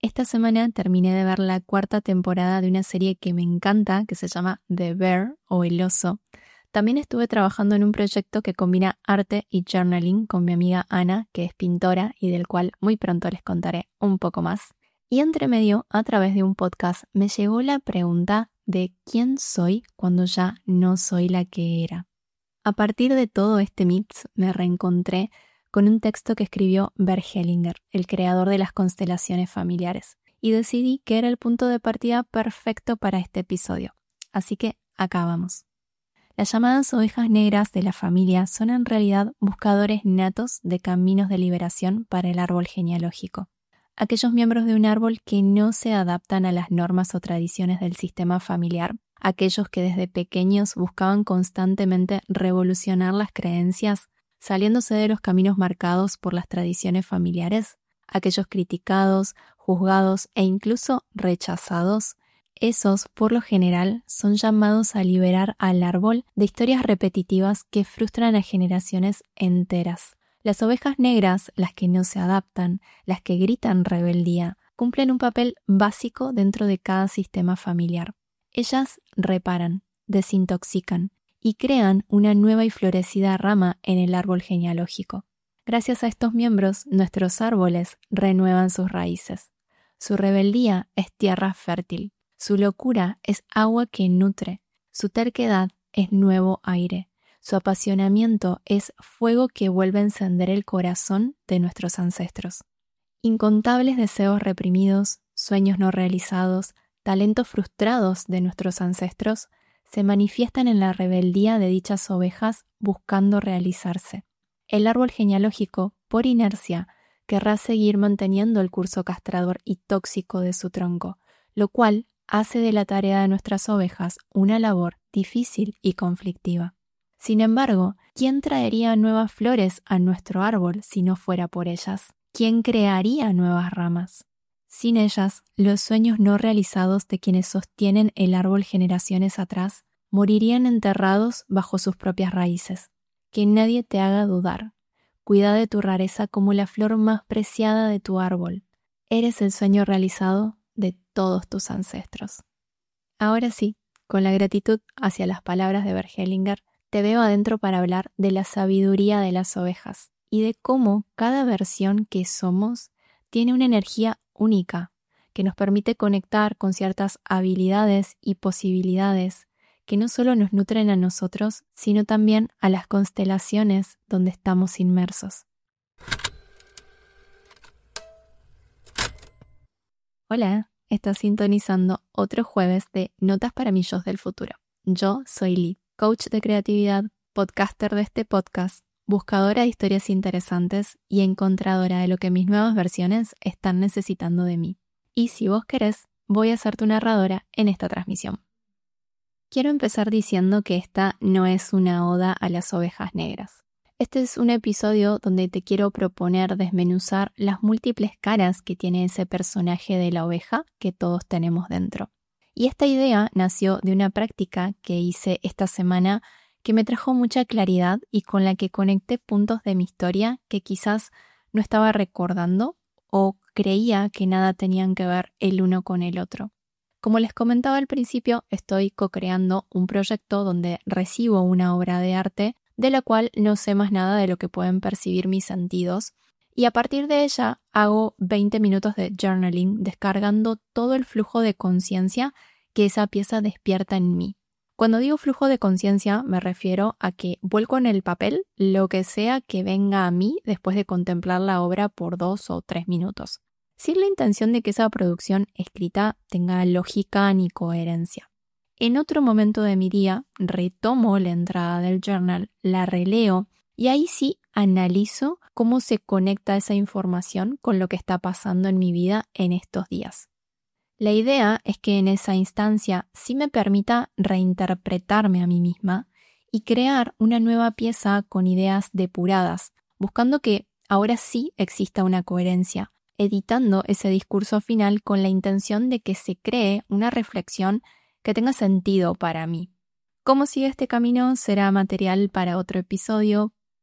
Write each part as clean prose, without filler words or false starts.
Esta semana terminé de ver la 4ª temporada de una serie que me encanta, que se llama The Bear o El Oso. También estuve trabajando en un proyecto que combina arte y journaling con mi amiga Ana, que es pintora y del cual muy pronto les contaré un poco más. Y entre medio, a través de un podcast, me llegó la pregunta de quién soy cuando ya no soy la que era. A partir de todo este mix, me reencontré con un texto que escribió Bert Hellinger, el creador de las constelaciones familiares, y decidí que era el punto de partida perfecto para este episodio. Así que acá vamos. Las llamadas ovejas negras de la familia son en realidad buscadores natos de caminos de liberación para el árbol genealógico. Aquellos miembros de un árbol que no se adaptan a las normas o tradiciones del sistema familiar, aquellos que desde pequeños buscaban constantemente revolucionar las creencias, saliéndose de los caminos marcados por las tradiciones familiares, aquellos criticados, juzgados e incluso rechazados, esos, por lo general, son llamados a liberar al árbol de historias repetitivas que frustran a generaciones enteras. Las ovejas negras, las que no se adaptan, las que gritan rebeldía, cumplen un papel básico dentro de cada sistema familiar. Ellas reparan, desintoxican y crean una nueva y florecida rama en el árbol genealógico. Gracias a estos miembros, nuestros árboles renuevan sus raíces. Su rebeldía es tierra fértil. Su locura es agua que nutre. Su terquedad es nuevo aire. Su apasionamiento es fuego que vuelve a encender el corazón de nuestros ancestros. Incontables deseos reprimidos, sueños no realizados, talentos frustrados de nuestros ancestros se manifiestan en la rebeldía de dichas ovejas buscando realizarse. El árbol genealógico, por inercia, querrá seguir manteniendo el curso castrador y tóxico de su tronco, lo cual hace de la tarea de nuestras ovejas una labor difícil y conflictiva. Sin embargo, ¿quién traería nuevas flores a nuestro árbol si no fuera por ellas? ¿Quién crearía nuevas ramas? Sin ellas, los sueños no realizados de quienes sostienen el árbol generaciones atrás morirían enterrados bajo sus propias raíces. Que nadie te haga dudar. Cuida de tu rareza como la flor más preciada de tu árbol. Eres el sueño realizado de todos tus ancestros. Ahora sí, con la gratitud hacia las palabras de Bert Hellinger, te veo adentro para hablar de la sabiduría de las ovejas y de cómo cada versión que somos tiene una energía única que nos permite conectar con ciertas habilidades y posibilidades que no solo nos nutren a nosotros, sino también a las constelaciones donde estamos inmersos. Hola, estás sintonizando otro jueves de Notas para mi Yo del futuro. Yo soy Lee, coach de creatividad, podcaster de este podcast, buscadora de historias interesantes y encontradora de lo que mis nuevas versiones están necesitando de mí. Y si vos querés, voy a ser tu narradora en esta transmisión. Quiero empezar diciendo que esta no es una oda a las ovejas negras. Este es un episodio donde te quiero proponer desmenuzar las múltiples caras que tiene ese personaje de la oveja que todos tenemos dentro. Y esta idea nació de una práctica que hice esta semana que me trajo mucha claridad y con la que conecté puntos de mi historia que quizás no estaba recordando o creía que nada tenían que ver el uno con el otro. Como les comentaba al principio, estoy co-creando un proyecto donde recibo una obra de arte de la cual no sé más nada de lo que pueden percibir mis sentidos y a partir de ella hago 20 minutos de journaling descargando todo el flujo de conciencia que esa pieza despierta en mí. Cuando digo flujo de conciencia me refiero a que vuelco en el papel lo que sea que venga a mí después de contemplar la obra por 2 o 3 minutos, sin la intención de que esa producción escrita tenga lógica ni coherencia. En otro momento de mi día retomo la entrada del journal, la releo y ahí sí analizo cómo se conecta esa información con lo que está pasando en mi vida en estos días. La idea es que en esa instancia sí me permita reinterpretarme a mí misma y crear una nueva pieza con ideas depuradas, buscando que ahora sí exista una coherencia, editando ese discurso final con la intención de que se cree una reflexión que tenga sentido para mí. Cómo sigue este camino será material para otro episodio,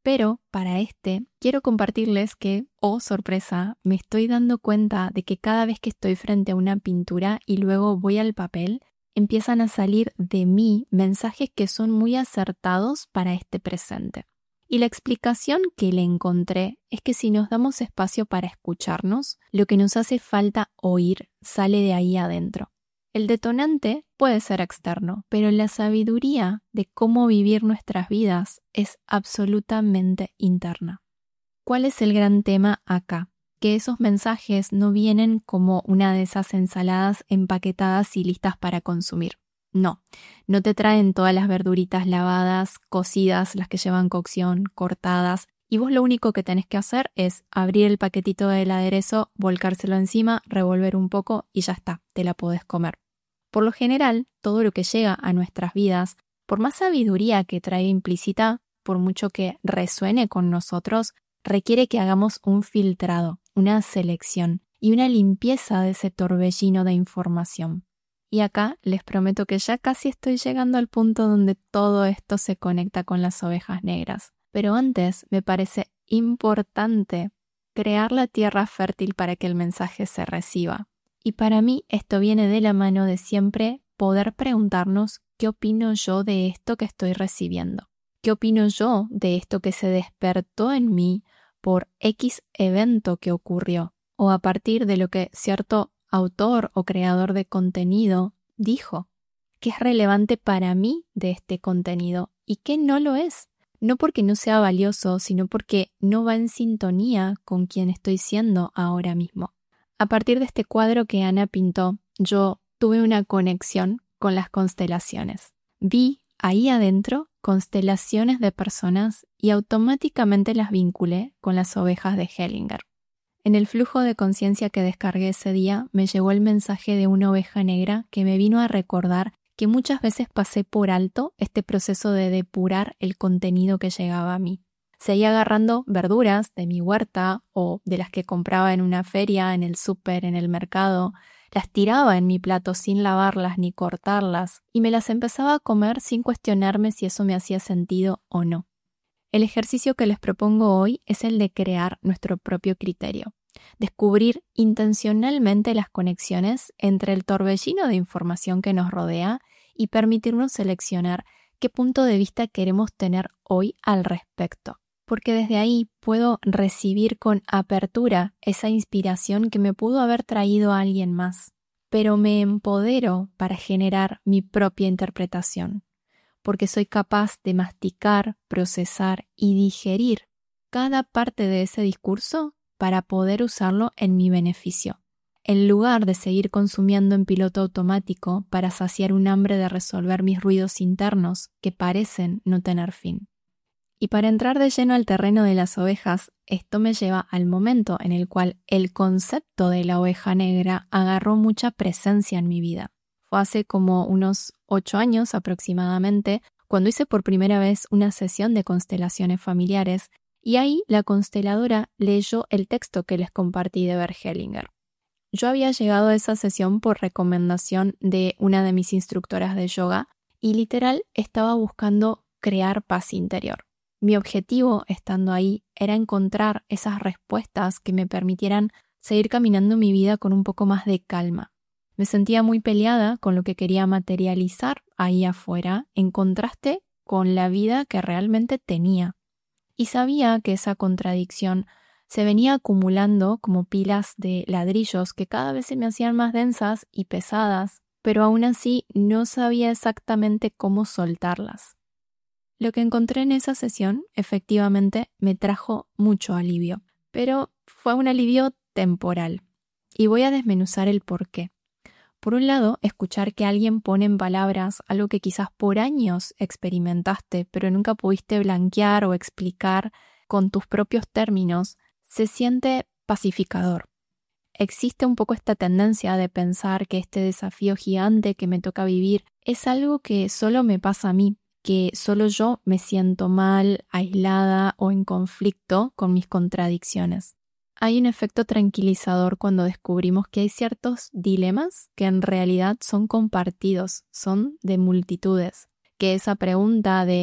Pero para quiero compartirles que, oh sorpresa, me estoy dando cuenta de que cada vez que estoy frente a una pintura y luego voy al papel, empiezan a salir de mí mensajes que son muy acertados para este presente. Y la explicación que le encontré es que si nos damos espacio para escucharnos, lo que nos hace falta oír sale de ahí adentro. El detonante puede ser externo, pero la sabiduría de cómo vivir nuestras vidas es absolutamente interna. ¿Cuál es el gran tema acá? Que esos mensajes no vienen como una de esas ensaladas empaquetadas y listas para consumir. No te traen todas las verduritas lavadas, cocidas, las que llevan cocción, cortadas, y vos lo único que tenés que hacer es abrir el paquetito del aderezo, volcárselo encima, revolver un poco y ya está, te la podés comer. Por lo general, todo lo que llega a nuestras vidas, por más sabiduría que trae implícita, por mucho que resuene con nosotros, requiere que hagamos un filtrado, una selección y una limpieza de ese torbellino de información. Y acá les prometo que ya casi estoy llegando al punto donde todo esto se conecta con las ovejas negras. Pero antes me parece importante crear la tierra fértil para que el mensaje se reciba. Y para mí esto viene de la mano de siempre poder preguntarnos qué opino yo de esto que estoy recibiendo. ¿Qué opino yo de esto que se despertó en mí por X evento que ocurrió? O a partir de lo que cierto autor o creador de contenido dijo. ¿Qué es relevante para mí de este contenido y qué no lo es? No porque no sea valioso, sino porque no va en sintonía con quien estoy siendo ahora mismo. A partir de este cuadro que Ana pintó, yo tuve una conexión con las constelaciones. Vi ahí adentro constelaciones de personas y automáticamente las vinculé con las ovejas de Hellinger. En el flujo de conciencia que descargué ese día, me llegó el mensaje de una oveja negra que me vino a recordar que muchas veces pasé por alto este proceso de depurar el contenido que llegaba a mí. Seguía agarrando verduras de mi huerta o de las que compraba en una feria, en el súper, en el mercado. Las tiraba en mi plato sin lavarlas ni cortarlas y me las empezaba a comer sin cuestionarme si eso me hacía sentido o no. El ejercicio que les propongo hoy es el de crear nuestro propio criterio. Descubrir intencionalmente las conexiones entre el torbellino de información que nos rodea y permitirnos seleccionar qué punto de vista queremos tener hoy al respecto. Porque desde ahí puedo recibir con apertura esa inspiración que me pudo haber traído a alguien más, pero me empodero para generar mi propia interpretación, porque soy capaz de masticar, procesar y digerir cada parte de ese discurso para poder usarlo en mi beneficio, en lugar de seguir consumiendo en piloto automático para saciar un hambre de resolver mis ruidos internos que parecen no tener fin. Y para entrar de lleno al terreno de las ovejas, esto me lleva al momento en el cual el concepto de la oveja negra agarró mucha presencia en mi vida. Fue hace como unos 8 años aproximadamente, cuando hice por primera vez una sesión de constelaciones familiares, y ahí la consteladora leyó el texto que les compartí de Bert Hellinger. Yo había llegado a esa sesión por recomendación de una de mis instructoras de yoga y literal estaba buscando crear paz interior. Mi objetivo, estando ahí, era encontrar esas respuestas que me permitieran seguir caminando mi vida con un poco más de calma. Me sentía muy peleada con lo que quería materializar ahí afuera, en contraste con la vida que realmente tenía. Y sabía que esa contradicción se venía acumulando como pilas de ladrillos que cada vez se me hacían más densas y pesadas, pero aún así no sabía exactamente cómo soltarlas. Lo que encontré en esa sesión efectivamente me trajo mucho alivio, pero fue un alivio temporal. Y voy a desmenuzar el porqué. Por un lado, escuchar que alguien pone en palabras algo que quizás por años experimentaste, pero nunca pudiste blanquear o explicar con tus propios términos, se siente pacificador. Existe un poco esta tendencia de pensar que este desafío gigante que me toca vivir es algo que solo me pasa a mí, que solo yo me siento mal, aislada o en conflicto con mis contradicciones. Hay un efecto tranquilizador cuando descubrimos que hay ciertos dilemas que en realidad son compartidos, son de multitudes, que esa pregunta de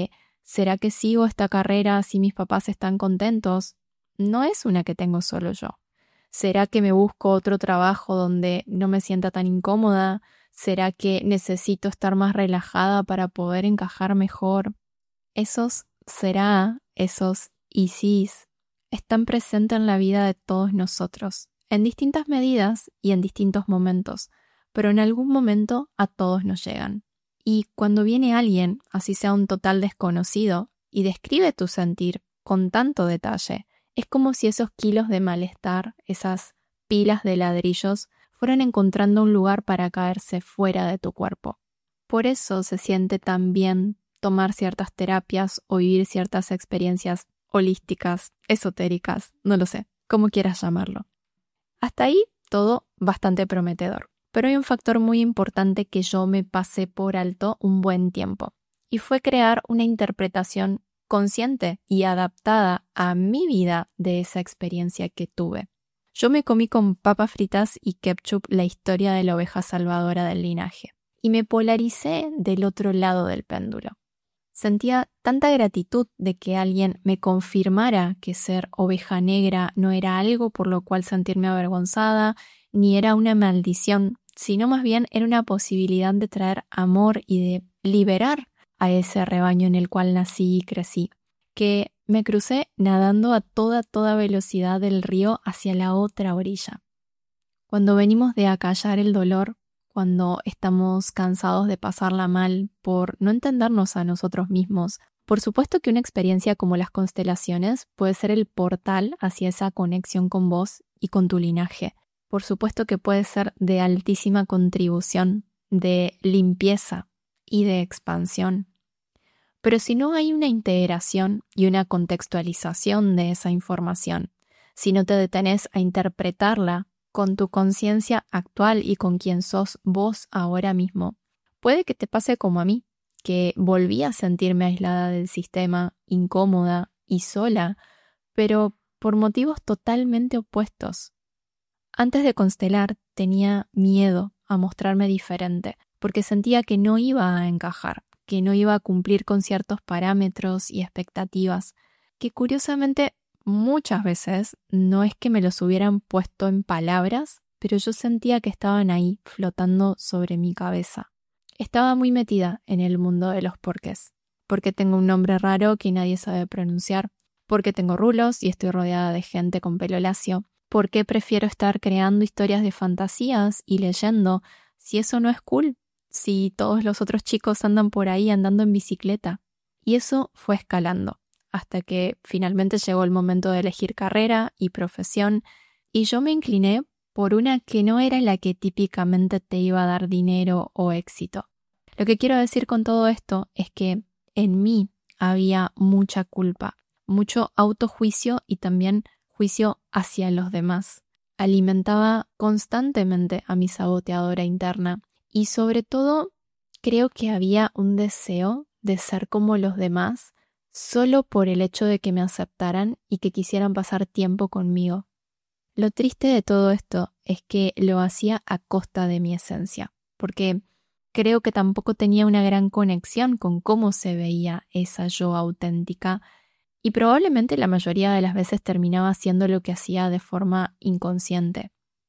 ¿Será que sigo esta carrera si mis papás están contentos? No es una que tengo solo yo. ¿Será que me busco otro trabajo donde no me sienta tan incómoda? ¿Será que necesito estar más relajada para poder encajar mejor? Esos será, esos y sís, están presentes en la vida de todos nosotros, en distintas medidas y en distintos momentos, pero en algún momento a todos nos llegan. Y cuando viene alguien, así sea un total desconocido, y describe tu sentir con tanto detalle, es como si esos kilos de malestar, esas pilas de ladrillos, fueran encontrando un lugar para caerse fuera de tu cuerpo. Por eso se siente tan bien tomar ciertas terapias o vivir ciertas experiencias holísticas, esotéricas, no lo sé, como quieras llamarlo. Hasta ahí todo bastante prometedor. Pero hay un factor muy importante que yo me pasé por alto un buen tiempo, y fue crear una interpretación consciente y adaptada a mi vida de esa experiencia que tuve. Yo me comí con papas fritas y ketchup la historia de la oveja salvadora del linaje, y me polaricé del otro lado del péndulo. Sentía tanta gratitud de que alguien me confirmara que ser oveja negra no era algo por lo cual sentirme avergonzada, ni era una maldición, sino más bien era una posibilidad de traer amor y de liberar a ese rebaño en el cual nací y crecí, que me crucé nadando a toda velocidad del río hacia la otra orilla. Cuando venimos de acallar el dolor, cuando estamos cansados de pasarla mal por no entendernos a nosotros mismos, por supuesto que una experiencia como las constelaciones puede ser el portal hacia esa conexión con vos y con tu linaje. Por supuesto que puede ser de altísima contribución, de limpieza y de expansión. Pero si no hay una integración y una contextualización de esa información, si no te detenés a interpretarla con tu conciencia actual y con quien sos vos ahora mismo, puede que te pase como a mí, que volví a sentirme aislada del sistema, incómoda y sola, pero por motivos totalmente opuestos. Antes de constelar tenía miedo a mostrarme diferente, porque sentía que no iba a encajar, que no iba a cumplir con ciertos parámetros y expectativas, que curiosamente muchas veces no es que me los hubieran puesto en palabras, pero yo sentía que estaban ahí flotando sobre mi cabeza. Estaba muy metida en el mundo de los porqués, porque tengo un nombre raro que nadie sabe pronunciar, porque tengo rulos y estoy rodeada de gente con pelo lacio, porque prefiero estar creando historias de fantasías y leyendo, si eso no es cool, si todos los otros chicos andan por ahí andando en bicicleta. Y eso fue escalando, hasta que finalmente llegó el momento de elegir carrera y profesión, y yo me incliné por una que no era la que típicamente te iba a dar dinero o éxito. Lo que quiero decir con todo esto es que en mí había mucha culpa, mucho autojuicio y también juicio hacia los demás. Alimentaba constantemente a mi saboteadora interna y sobre todo creo que había un deseo de ser como los demás solo por el hecho de que me aceptaran y que quisieran pasar tiempo conmigo. Lo triste de todo esto es que lo hacía a costa de mi esencia, porque creo que tampoco tenía una gran conexión con cómo se veía esa yo auténtica y probablemente la mayoría de las veces terminaba haciendo lo que hacía de forma inconsciente.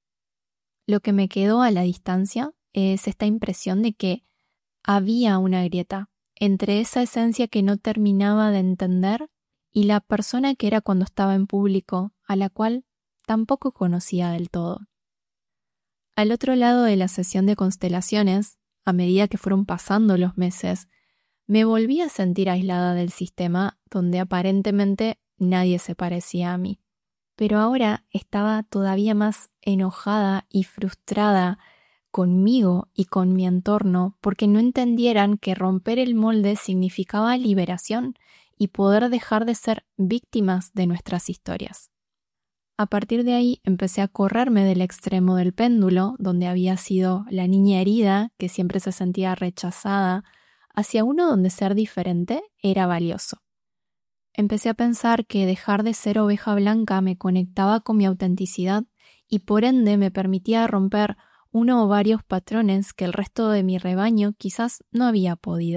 Lo que me quedó a la distancia es esta impresión de que había una grieta entre esa esencia que no terminaba de entender y la persona que era cuando estaba en público, a la cual tampoco conocía del todo. Al otro lado de la sesión de constelaciones, a medida que fueron pasando los meses, me volví a sentir aislada del sistema donde aparentemente nadie se parecía a mí. Pero ahora estaba todavía más enojada y frustrada conmigo y con mi entorno porque no entendieran que romper el molde significaba liberación y poder dejar de ser víctimas de nuestras historias. A partir de ahí empecé a correrme del extremo del péndulo, donde había sido la niña herida que siempre se sentía rechazada, hacia uno donde ser diferente era valioso. Empecé a pensar que dejar de ser oveja blanca me conectaba con mi autenticidad y por ende me permitía romper uno o varios patrones que el resto de mi rebaño quizás no había podido.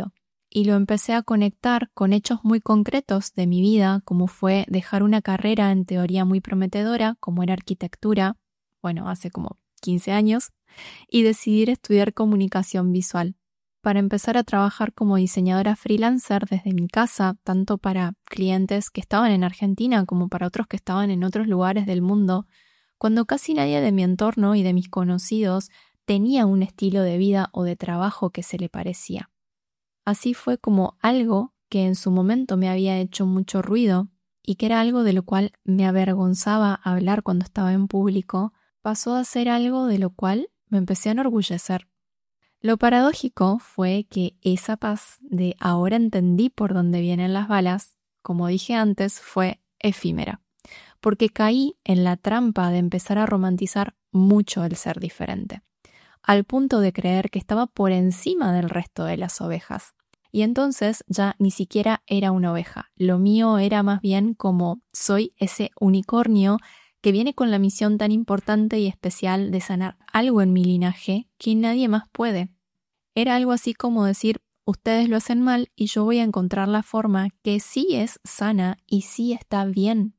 y lo empecé a conectar con hechos muy concretos de mi vida, como fue dejar una carrera en teoría muy prometedora, como era arquitectura, hace como 15 años, y decidir estudiar comunicación visual, para empezar a trabajar como diseñadora freelancer desde mi casa, tanto para clientes que estaban en Argentina como para otros que estaban en otros lugares del mundo, cuando casi nadie de mi entorno y de mis conocidos tenía un estilo de vida o de trabajo que se le parecía. Así fue como algo que en su momento me había hecho mucho ruido y que era algo de lo cual me avergonzaba hablar cuando estaba en público, pasó a ser algo de lo cual me empecé a enorgullecer. Lo paradójico fue que esa paz de ahora entendí por dónde vienen las balas, como dije antes, fue efímera, porque caí en la trampa de empezar a romantizar mucho el ser diferente, al punto de creer que estaba por encima del resto de las ovejas. Y entonces ya ni siquiera era una oveja. Lo mío era más bien como soy ese unicornio que viene con la misión tan importante y especial de sanar algo en mi linaje que nadie más puede. Era algo así como decir, ustedes lo hacen mal y yo voy a encontrar la forma que sí es sana y sí está bien.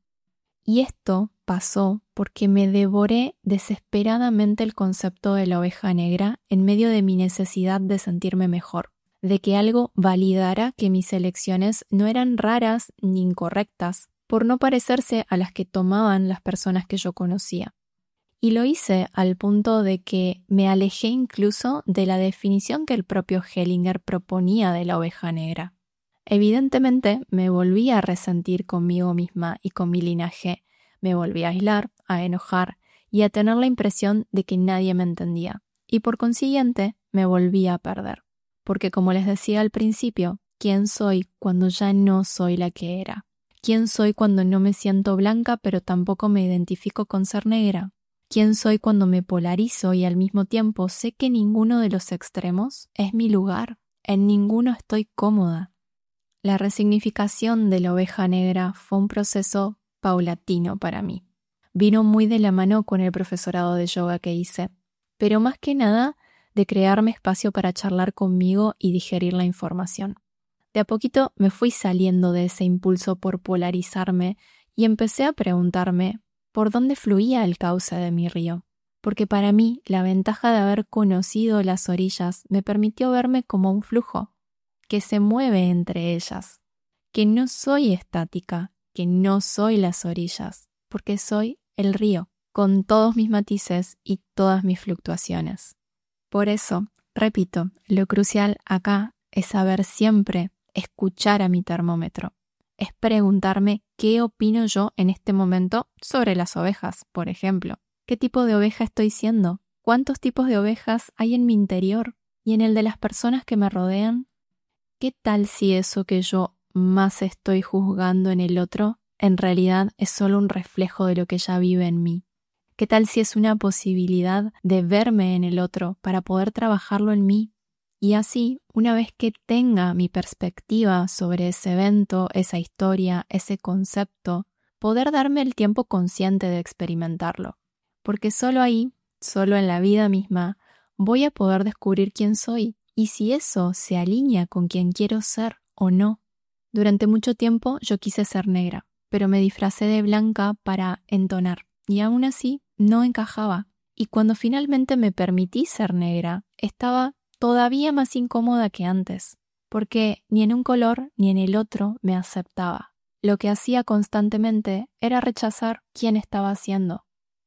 Y esto pasó porque me devoré desesperadamente el concepto de la oveja negra en medio de mi necesidad de sentirme mejor, de que algo validara que mis elecciones no eran raras ni incorrectas, por no parecerse a las que tomaban las personas que yo conocía. Y lo hice al punto de que me alejé incluso de la definición que el propio Hellinger proponía de la oveja negra. Evidentemente me volví a resentir conmigo misma y con mi linaje, me volví a aislar, a enojar y a tener la impresión de que nadie me entendía, y por consiguiente me volví a perder. Porque como les decía al principio, ¿quién soy cuando ya no soy la que era? ¿Quién soy cuando no me siento blanca pero tampoco me identifico con ser negra? ¿Quién soy cuando me polarizo y al mismo tiempo sé que ninguno de los extremos es mi lugar? En ninguno estoy cómoda. La resignificación de la oveja negra fue un proceso paulatino para mí. Vino muy de la mano con el profesorado de yoga que hice, pero más que nada de crearme espacio para charlar conmigo y digerir la información. De a poquito me fui saliendo de ese impulso por polarizarme y empecé a preguntarme por dónde fluía el cauce de mi río, porque para mí la ventaja de haber conocido las orillas me permitió verme como un flujo que se mueve entre ellas, que no soy estática, que no soy las orillas, porque soy el río, con todos mis matices y todas mis fluctuaciones. Por eso, repito, lo crucial acá es saber siempre escuchar a mi termómetro. Es preguntarme qué opino yo en este momento sobre las ovejas, por ejemplo. ¿Qué tipo de oveja estoy siendo? ¿Cuántos tipos de ovejas hay en mi interior y en el de las personas que me rodean? ¿Qué tal si eso que yo más estoy juzgando en el otro en realidad es solo un reflejo de lo que ya vive en mí? ¿Qué tal si es una posibilidad de verme en el otro para poder trabajarlo en mí? Y así, una vez que tenga mi perspectiva sobre ese evento, esa historia, ese concepto, poder darme el tiempo consciente de experimentarlo. Porque solo ahí, solo en la vida misma, voy a poder descubrir quién soy y si eso se alinea con quien quiero ser o no. Durante mucho tiempo yo quise ser negra, pero me disfracé de blanca para entonar, y aún así no encajaba. Y cuando finalmente me permití ser negra, estaba todavía más incómoda que antes, porque ni en un color ni en el otro me aceptaba. Lo que hacía constantemente era rechazar quién estaba siendo.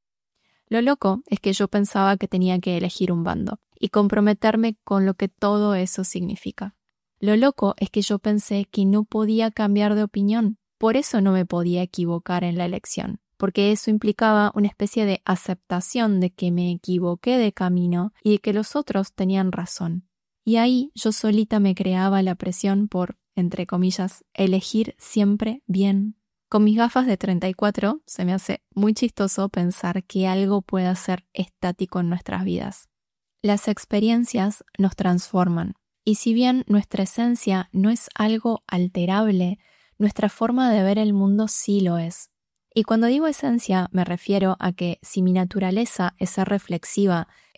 Lo loco es que yo pensaba que tenía que elegir un bando y comprometerme con lo que todo eso significa. Lo loco es que yo pensé que no podía cambiar de opinión, por eso no me podía equivocar en la elección, porque eso implicaba una especie de aceptación de que me equivoqué de camino y de que los otros tenían razón. Y ahí yo solita me creaba la presión por, entre comillas, elegir siempre bien. Con mis gafas de 34 se me hace muy chistoso pensar que algo pueda ser estático en nuestras vidas. Las experiencias nos transforman, y si bien nuestra esencia no es algo alterable, nuestra forma de ver el mundo sí lo es. Y cuando digo esencia me refiero a que si mi naturaleza es ser reflexiva,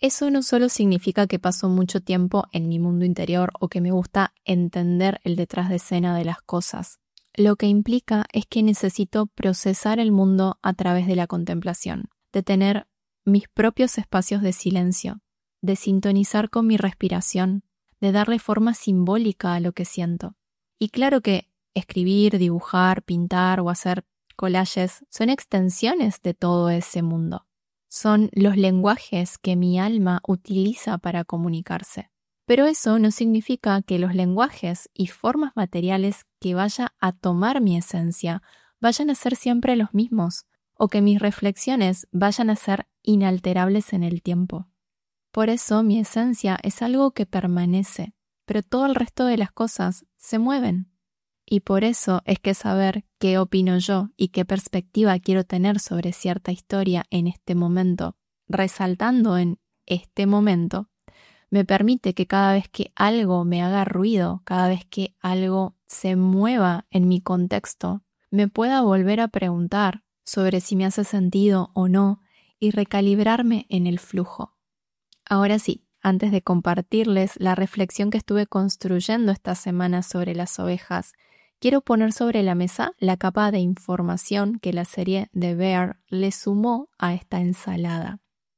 Eso no solo significa que paso mucho tiempo en mi mundo interior o que me gusta entender el detrás de escena de las cosas. Lo que implica es que necesito procesar el mundo a través de la contemplación, de tener mis propios espacios de silencio, de sintonizar con mi respiración, de darle forma simbólica a lo que siento. Y claro que escribir, dibujar, pintar o hacer collages son extensiones de todo ese mundo. Son los lenguajes que mi alma utiliza para comunicarse. Pero eso no significa que los lenguajes y formas materiales que vaya a tomar mi esencia vayan a ser siempre los mismos, o que mis reflexiones vayan a ser inalterables en el tiempo. Por eso mi esencia es algo que permanece, pero todo el resto de las cosas se mueven. Y por eso es que saber qué opino yo y qué perspectiva quiero tener sobre cierta historia en este momento, resaltando en este momento, me permite que cada vez que algo me haga ruido, cada vez que algo se mueva en mi contexto, me pueda volver a preguntar sobre si me hace sentido o no y recalibrarme en el flujo. Ahora sí, antes de compartirles la reflexión que estuve construyendo esta semana sobre las ovejas, quiero poner sobre la mesa la capa de información que la serie The Bear le sumó a esta ensalada.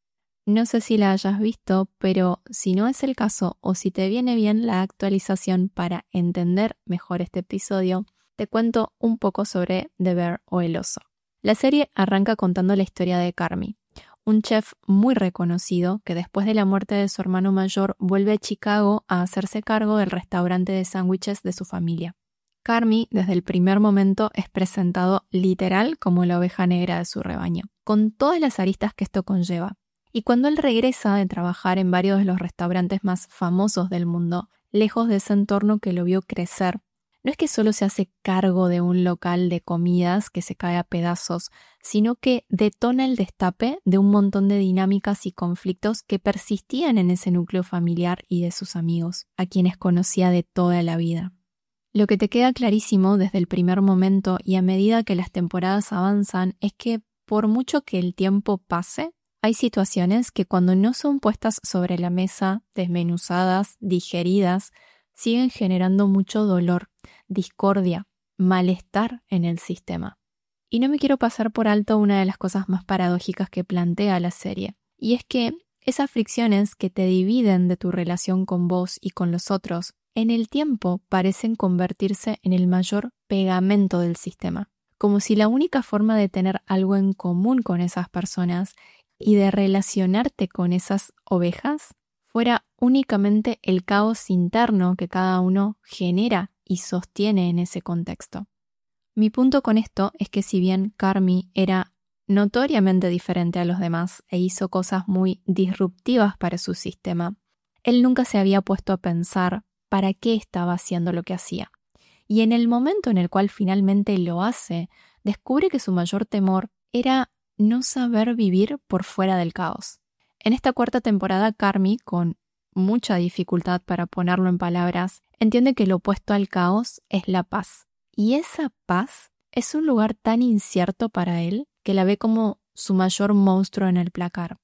No sé si la hayas visto, pero si no es el caso o si te viene bien la actualización para entender mejor este episodio, te cuento un poco sobre The Bear o el oso. La serie arranca contando la historia de Carmy, un chef muy reconocido que después de la muerte de su hermano mayor vuelve a Chicago a hacerse cargo del restaurante de sándwiches de su familia. Carmy, desde el primer momento, es presentado literal como la oveja negra de su rebaño, con todas las aristas que esto conlleva. Y cuando él regresa de trabajar en varios de los restaurantes más famosos del mundo, lejos de ese entorno que lo vio crecer, no es que solo se hace cargo de un local de comidas que se cae a pedazos, sino que detona el destape de un montón de dinámicas y conflictos que persistían en ese núcleo familiar y de sus amigos, a quienes conocía de toda la vida. Lo que te queda clarísimo desde el primer momento y a medida que las temporadas avanzan es que por mucho que el tiempo pase, hay situaciones que cuando no son puestas sobre la mesa, desmenuzadas, digeridas, siguen generando mucho dolor, discordia, malestar en el sistema. Y no me quiero pasar por alto una de las cosas más paradójicas que plantea la serie, y es que esas fricciones que te dividen de tu relación con vos y con los otros, en el tiempo parecen convertirse en el mayor pegamento del sistema, como si la única forma de tener algo en común con esas personas y de relacionarte con esas ovejas fuera únicamente el caos interno que cada uno genera y sostiene en ese contexto. Mi punto con esto es que si bien Carmy era notoriamente diferente a los demás e hizo cosas muy disruptivas para su sistema, él nunca se había puesto a pensar para qué estaba haciendo lo que hacía. Y en el momento en el cual finalmente lo hace, descubre que su mayor temor era no saber vivir por fuera del caos. En esta cuarta temporada, Carmy, con mucha dificultad para ponerlo en palabras, entiende que lo opuesto al caos es la paz. Y esa paz es un lugar tan incierto para él que la ve como su mayor monstruo en el placar.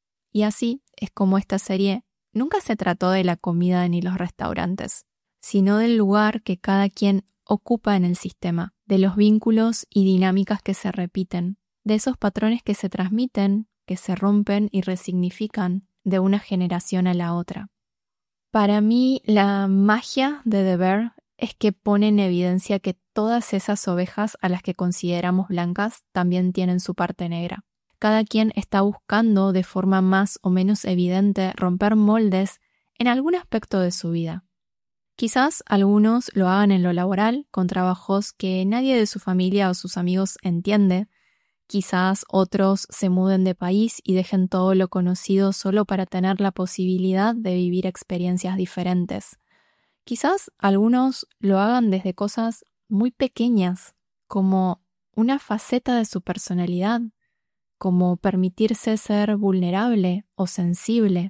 Y así es como esta serie nunca se trató de la comida ni los restaurantes, sino del lugar que cada quien ocupa en el sistema, de los vínculos y dinámicas que se repiten, de esos patrones que se transmiten, que se rompen y resignifican de una generación a la otra. Para mí, la magia de The Bear es que pone en evidencia que todas esas ovejas a las que consideramos blancas también tienen su parte negra. Cada quien está buscando de forma más o menos evidente romper moldes en algún aspecto de su vida. Quizás algunos lo hagan en lo laboral, con trabajos que nadie de su familia o sus amigos entiende. Quizás otros se muden de país y dejen todo lo conocido solo para tener la posibilidad de vivir experiencias diferentes. Quizás algunos lo hagan desde cosas muy pequeñas, como una faceta de su personalidad, como permitirse ser vulnerable o sensible.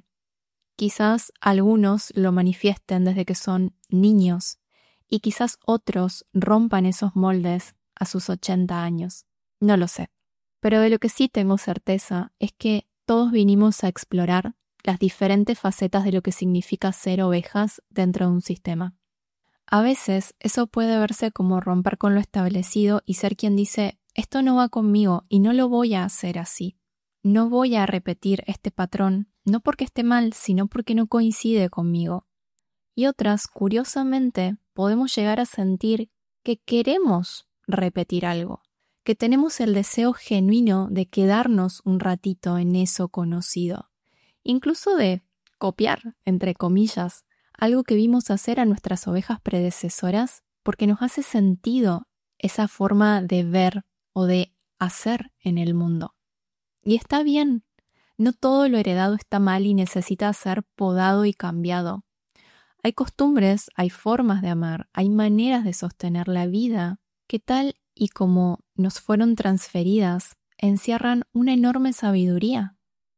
Quizás algunos lo manifiesten desde que son niños y quizás otros rompan esos moldes a sus 80 años. No lo sé. Pero de lo que sí tengo certeza es que todos vinimos a explorar las diferentes facetas de lo que significa ser ovejas dentro de un sistema. A veces eso puede verse como romper con lo establecido y ser quien dice, esto no va conmigo y no lo voy a hacer así. No voy a repetir este patrón, no porque esté mal, sino porque no coincide conmigo. Y otras, curiosamente, podemos llegar a sentir que queremos repetir algo, que tenemos el deseo genuino de quedarnos un ratito en eso conocido, incluso de copiar, entre comillas, algo que vimos hacer a nuestras ovejas predecesoras porque nos hace sentido esa forma de ver o de hacer en el mundo. Y está bien, no todo lo heredado está mal y necesita ser podado y cambiado. Hay costumbres, hay formas de amar, hay maneras de sostener la vida que tal y como nos fueron transferidas, encierran una enorme sabiduría.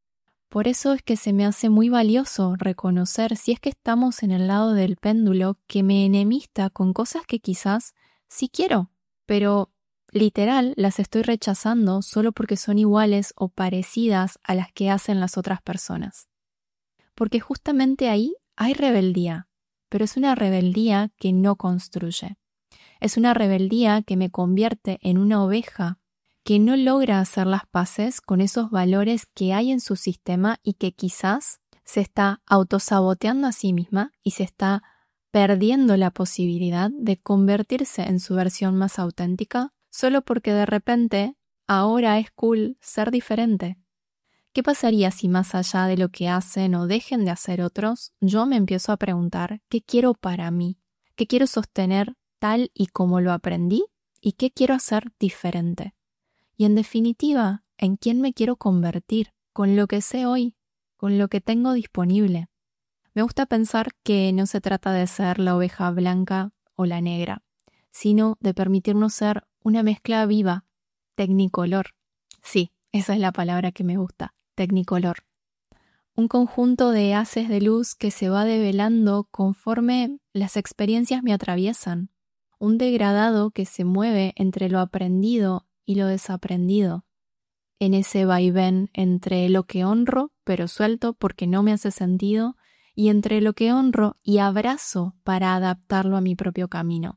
Por eso es que se me hace muy valioso reconocer, si es que estamos en el lado del péndulo, que me enemista con cosas que quizás sí quiero, pero literal las estoy rechazando solo porque son iguales o parecidas a las que hacen las otras personas. Porque justamente ahí hay rebeldía, pero es una rebeldía que no construye. Es una rebeldía que me convierte en una oveja que no logra hacer las paces con esos valores que hay en su sistema y que quizás se está autosaboteando a sí misma y se está perdiendo la posibilidad de convertirse en su versión más auténtica solo porque de repente ahora es cool ser diferente. ¿Qué pasaría si más allá de lo que hacen o dejen de hacer otros, yo me empiezo a preguntar qué quiero para mí, qué quiero sostener tal y como lo aprendí y qué quiero hacer diferente? Y en definitiva, ¿en quién me quiero convertir? Con lo que sé hoy, con lo que tengo disponible. Me gusta pensar que no se trata de ser la oveja blanca o la negra, sino de permitirnos ser una mezcla viva, tecnicolor. Sí, esa es la palabra que me gusta, tecnicolor. Un conjunto de haces de luz que se va develando conforme las experiencias me atraviesan. Un degradado que se mueve entre lo aprendido y lo desaprendido, en ese vaivén entre lo que honro pero suelto porque no me hace sentido y entre lo que honro y abrazo para adaptarlo a mi propio camino.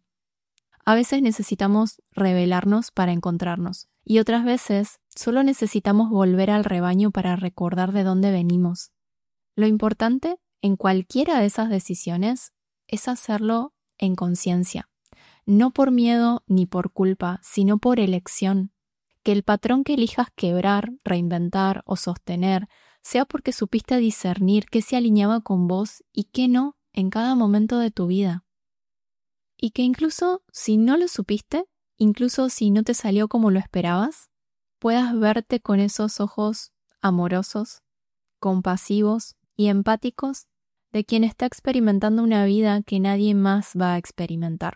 A veces necesitamos revelarnos para encontrarnos y otras veces solo necesitamos volver al rebaño para recordar de dónde venimos. Lo importante en cualquiera de esas decisiones es hacerlo en conciencia. No por miedo ni por culpa, sino por elección. Que el patrón que elijas quebrar, reinventar o sostener sea porque supiste discernir qué se alineaba con vos y qué no en cada momento de tu vida. Y que incluso si no lo supiste, incluso si no te salió como lo esperabas, puedas verte con esos ojos amorosos, compasivos y empáticos de quien está experimentando una vida que nadie más va a experimentar.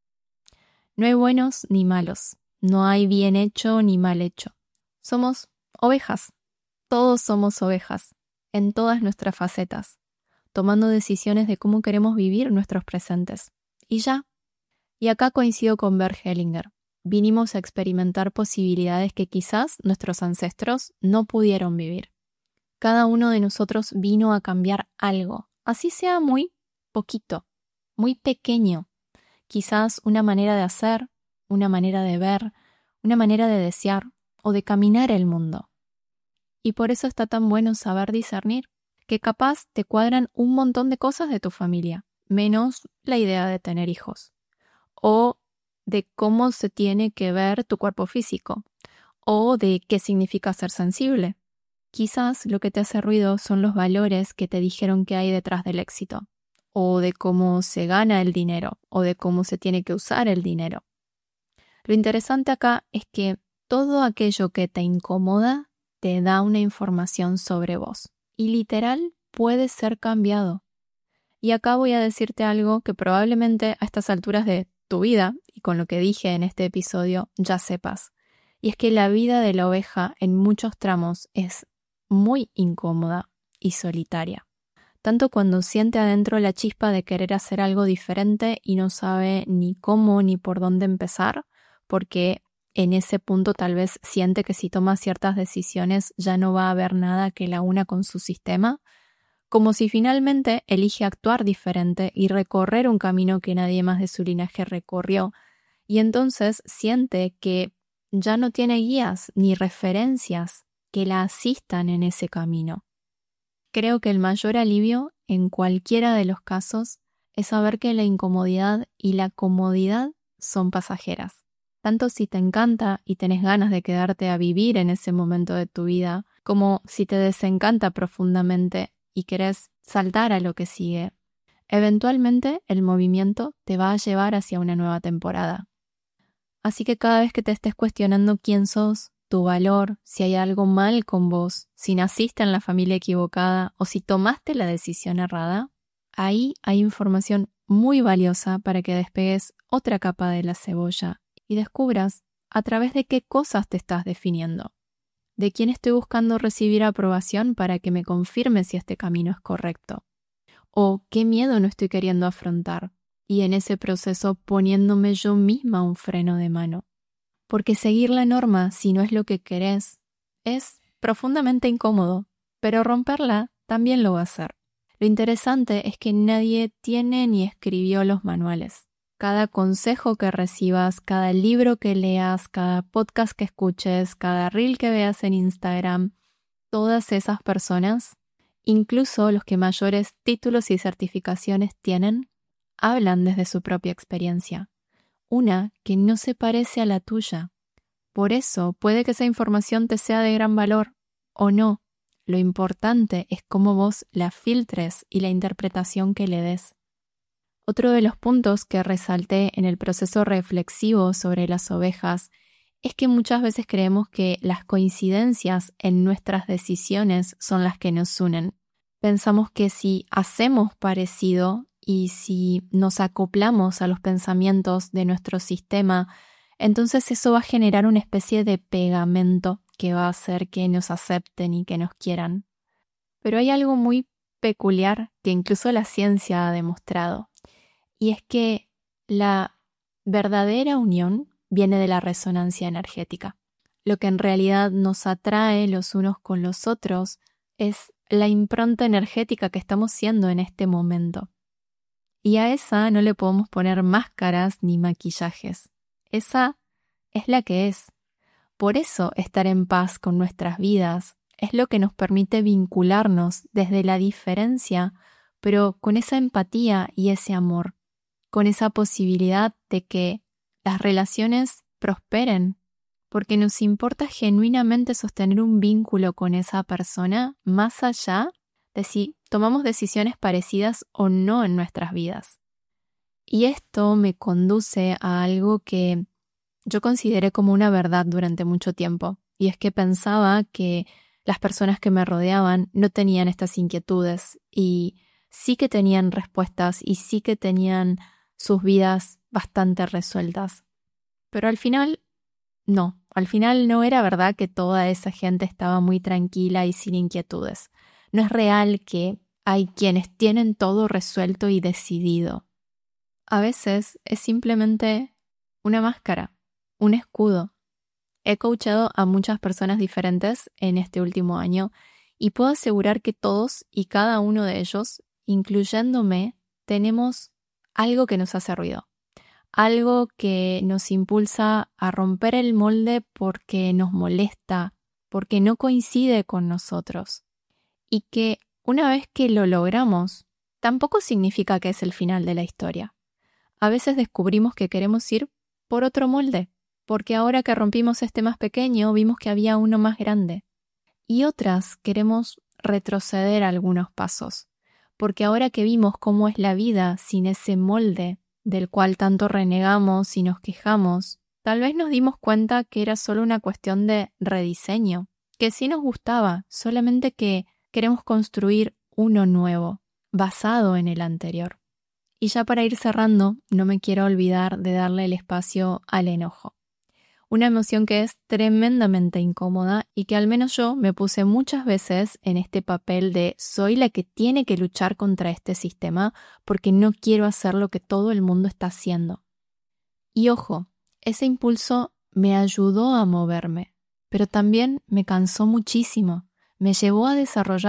No hay buenos ni malos, no hay bien hecho ni mal hecho. Somos ovejas, todos somos ovejas, en todas nuestras facetas, tomando decisiones de cómo queremos vivir nuestros presentes. Y ya. Y acá coincido con Bert Hellinger. Vinimos a experimentar posibilidades que quizás nuestros ancestros no pudieron vivir. Cada uno de nosotros vino a cambiar algo, así sea muy poquito, muy pequeño. Quizás una manera de hacer, una manera de ver, una manera de desear o de caminar el mundo. Y por eso está tan bueno saber discernir, que capaz te cuadran un montón de cosas de tu familia, menos la idea de tener hijos, o de cómo se tiene que ver tu cuerpo físico, o de qué significa ser sensible. Quizás lo que te hace ruido son los valores que te dijeron que hay detrás del éxito, o de cómo se gana el dinero, o de cómo se tiene que usar el dinero. Lo interesante acá es que todo aquello que te incomoda te da una información sobre vos, y literal puede ser cambiado. Y acá voy a decirte algo que probablemente a estas alturas de tu vida, y con lo que dije en este episodio, ya sepas. Y es que la vida de la oveja en muchos tramos es muy incómoda y solitaria. Tanto cuando siente adentro la chispa de querer hacer algo diferente y no sabe ni cómo ni por dónde empezar, porque en ese punto tal vez siente que si toma ciertas decisiones ya no va a haber nada que la una con su sistema, como si finalmente elige actuar diferente y recorrer un camino que nadie más de su linaje recorrió, y entonces siente que ya no tiene guías ni referencias que la asistan en ese camino. Creo que el mayor alivio en cualquiera de los casos es saber que la incomodidad y la comodidad son pasajeras. Tanto si te encanta y tenés ganas de quedarte a vivir en ese momento de tu vida, como si te desencanta profundamente y querés saltar a lo que sigue. Eventualmente el movimiento te va a llevar hacia una nueva temporada. Así que cada vez que te estés cuestionando quién sos, tu valor, si hay algo mal con vos, si naciste en la familia equivocada o si tomaste la decisión errada, ahí hay información muy valiosa para que despegues otra capa de la cebolla y descubras a través de qué cosas te estás definiendo, de quién estoy buscando recibir aprobación para que me confirme si este camino es correcto, o qué miedo no estoy queriendo afrontar, y en ese proceso poniéndome yo misma un freno de mano. Porque seguir la norma, si no es lo que querés, es profundamente incómodo, pero romperla también lo va a hacer. Lo interesante es que nadie tiene ni escribió los manuales. Cada consejo que recibas, cada libro que leas, cada podcast que escuches, cada reel que veas en Instagram, todas esas personas, incluso los que mayores títulos y certificaciones tienen, hablan desde su propia experiencia, una que no se parece a la tuya. Por eso puede que esa información te sea de gran valor o no. Lo importante es cómo vos la filtres y la interpretación que le des. Otro de los puntos que resalté en el proceso reflexivo sobre las ovejas es que muchas veces creemos que las coincidencias en nuestras decisiones son las que nos unen. Pensamos que si hacemos parecido y si nos acoplamos a los pensamientos de nuestro sistema, entonces eso va a generar una especie de pegamento que va a hacer que nos acepten y que nos quieran. Pero hay algo muy peculiar que incluso la ciencia ha demostrado, y es que la verdadera unión viene de la resonancia energética. Lo que en realidad nos atrae los unos con los otros es la impronta energética que estamos siendo en este momento. Y a esa no le podemos poner máscaras ni maquillajes. Esa es la que es. Por eso estar en paz con nuestras vidas es lo que nos permite vincularnos desde la diferencia, pero con esa empatía y ese amor, con esa posibilidad de que las relaciones prosperen, porque nos importa genuinamente sostener un vínculo con esa persona más allá de si tomamos decisiones parecidas o no en nuestras vidas. Y esto me conduce a algo que yo consideré como una verdad durante mucho tiempo, y es que pensaba que las personas que me rodeaban no tenían estas inquietudes y sí que tenían respuestas y sí que tenían sus vidas bastante resueltas. Pero al final no era verdad que toda esa gente estaba muy tranquila y sin inquietudes. No es real que hay quienes tienen todo resuelto y decidido. A veces es simplemente una máscara, un escudo. He coachado a muchas personas diferentes en este último año y puedo asegurar que todos y cada uno de ellos, incluyéndome, tenemos algo que nos hace ruido. Algo que nos impulsa a romper el molde porque nos molesta, porque no coincide con nosotros. Y que una vez que lo logramos, tampoco significa que es el final de la historia. A veces descubrimos que queremos ir por otro molde, porque ahora que rompimos este más pequeño, vimos que había uno más grande. Y otras queremos retroceder algunos pasos, porque ahora que vimos cómo es la vida sin ese molde del cual tanto renegamos y nos quejamos, tal vez nos dimos cuenta que era solo una cuestión de rediseño, que sí nos gustaba, solamente que queremos construir uno nuevo, basado en el anterior. Y ya para ir cerrando, no me quiero olvidar de darle el espacio al enojo. Una emoción que es tremendamente incómoda y que al menos yo me puse muchas veces en este papel de soy la que tiene que luchar contra este sistema porque no quiero hacer lo que todo el mundo está haciendo. Y ojo, ese impulso me ayudó a moverme, pero también me cansó muchísimo. Me llevó a desarrollar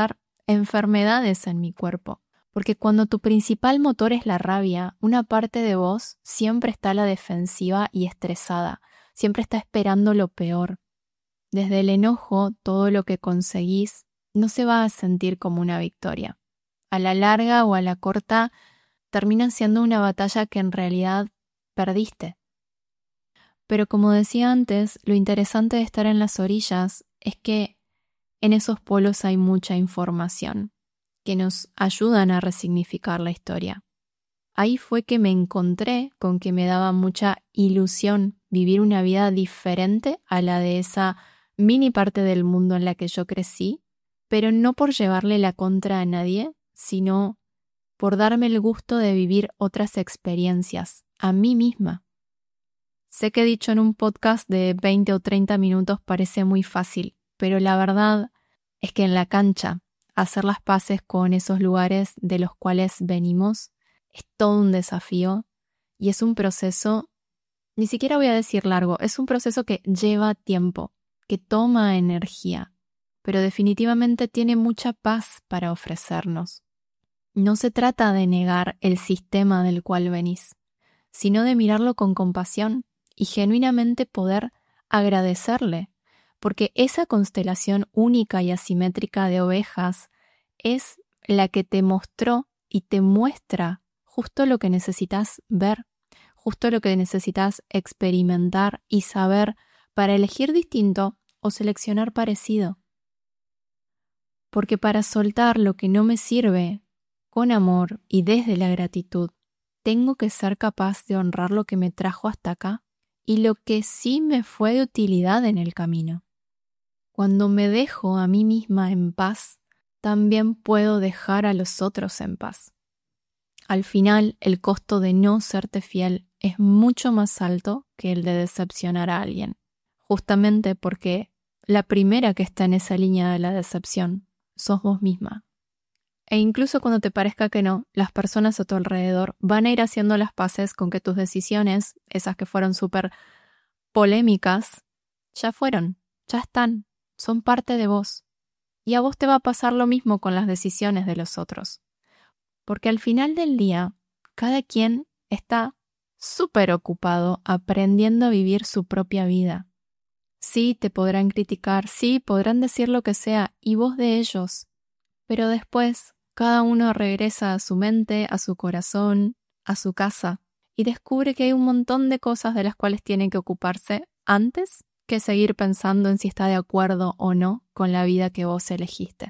enfermedades en mi cuerpo. Porque cuando tu principal motor es la rabia, una parte de vos siempre está a la defensiva y estresada, siempre está esperando lo peor. Desde el enojo, todo lo que conseguís no se va a sentir como una victoria. A la larga o a la corta, termina siendo una batalla que en realidad perdiste. Pero como decía antes, lo interesante de estar en las orillas es que en esos polos hay mucha información que nos ayudan a resignificar la historia. Ahí fue que me encontré con que me daba mucha ilusión vivir una vida diferente a la de esa mini parte del mundo en la que yo crecí, pero no por llevarle la contra a nadie, sino por darme el gusto de vivir otras experiencias a mí misma. Sé que dicho en un podcast de 20 o 30 minutos parece muy fácil, pero la verdad es que en la cancha, hacer las paces con esos lugares de los cuales venimos es todo un desafío y es un proceso, ni siquiera voy a decir largo, es un proceso que lleva tiempo, que toma energía, pero definitivamente tiene mucha paz para ofrecernos. No se trata de negar el sistema del cual venís, sino de mirarlo con compasión y genuinamente poder agradecerle, porque esa constelación única y asimétrica de ovejas es la que te mostró y te muestra justo lo que necesitas ver, justo lo que necesitas experimentar y saber para elegir distinto o seleccionar parecido. Porque para soltar lo que no me sirve, con amor y desde la gratitud, tengo que ser capaz de honrar lo que me trajo hasta acá y lo que sí me fue de utilidad en el camino. Cuando me dejo a mí misma en paz, también puedo dejar a los otros en paz. Al final, el costo de no serte fiel es mucho más alto que el de decepcionar a alguien, justamente porque la primera que está en esa línea de la decepción sos vos misma. E incluso cuando te parezca que no, las personas a tu alrededor van a ir haciendo las paces con que tus decisiones, esas que fueron súper polémicas, ya fueron, ya están, son parte de vos. Y a vos te va a pasar lo mismo con las decisiones de los otros. Porque al final del día, cada quien está súper ocupado aprendiendo a vivir su propia vida. Sí, te podrán criticar, sí, podrán decir lo que sea, y vos de ellos. Pero después, cada uno regresa a su mente, a su corazón, a su casa, y descubre que hay un montón de cosas de las cuales tiene que ocuparse antes que seguir pensando en si está de acuerdo o no con la vida que vos elegiste.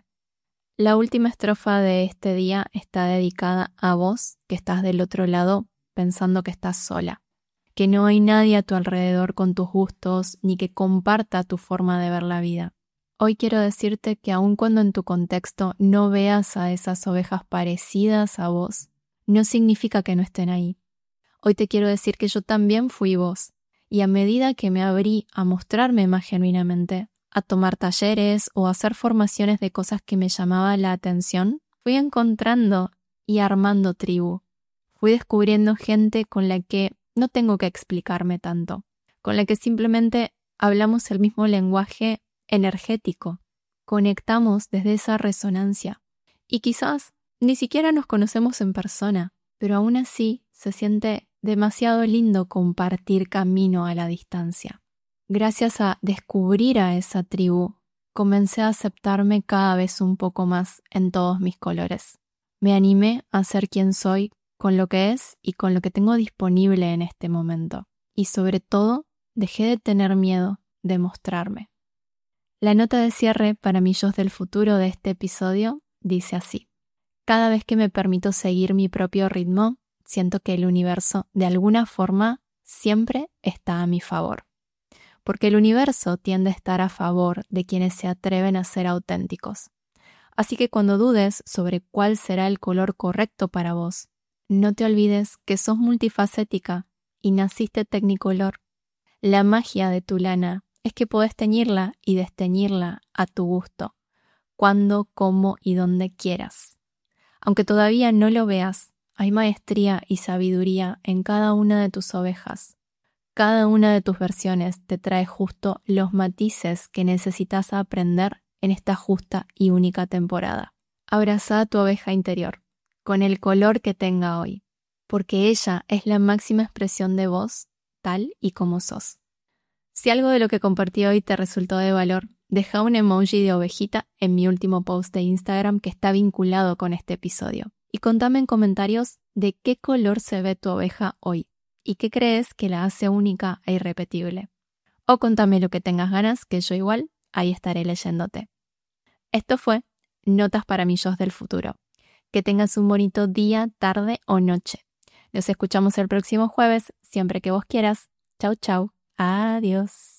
La última estrofa de este día está dedicada a vos que estás del otro lado pensando que estás sola, que no hay nadie a tu alrededor con tus gustos ni que comparta tu forma de ver la vida. Hoy quiero decirte que aun cuando en tu contexto no veas a esas ovejas parecidas a vos, no significa que no estén ahí. Hoy te quiero decir que yo también fui vos, y a medida que me abrí a mostrarme más genuinamente, a tomar talleres o a hacer formaciones de cosas que me llamaban la atención, fui encontrando y armando tribu. Fui descubriendo gente con la que no tengo que explicarme tanto, con la que simplemente hablamos el mismo lenguaje energético, conectamos desde esa resonancia. Y quizás ni siquiera nos conocemos en persona, pero aún así se siente demasiado lindo compartir camino a la distancia. Gracias a descubrir a esa tribu, comencé a aceptarme cada vez un poco más en todos mis colores. Me animé a ser quien soy con lo que es y con lo que tengo disponible en este momento. Y sobre todo, dejé de tener miedo de mostrarme. La nota de cierre para mi yo del futuro de este episodio dice así: cada vez que me permito seguir mi propio ritmo, siento que el universo, de alguna forma, siempre está a mi favor. Porque el universo tiende a estar a favor de quienes se atreven a ser auténticos. Así que cuando dudes sobre cuál será el color correcto para vos, no te olvides que sos multifacética y naciste tecnicolor. La magia de tu lana es que podés teñirla y desteñirla a tu gusto, cuando, cómo y donde quieras. Aunque todavía no lo veas, hay maestría y sabiduría en cada una de tus ovejas. Cada una de tus versiones te trae justo los matices que necesitas aprender en esta justa y única temporada. Abrazá a tu oveja interior, con el color que tenga hoy, porque ella es la máxima expresión de vos, tal y como sos. Si algo de lo que compartí hoy te resultó de valor, deja un emoji de ovejita en mi último post de Instagram que está vinculado con este episodio. Y contame en comentarios de qué color se ve tu oveja hoy y qué crees que la hace única e irrepetible. O contame lo que tengas ganas, que yo igual ahí estaré leyéndote. Esto fue Notas para mi yo del futuro. Que tengas un bonito día, tarde o noche. Nos escuchamos el próximo jueves, siempre que vos quieras. Chau, chau. Adiós.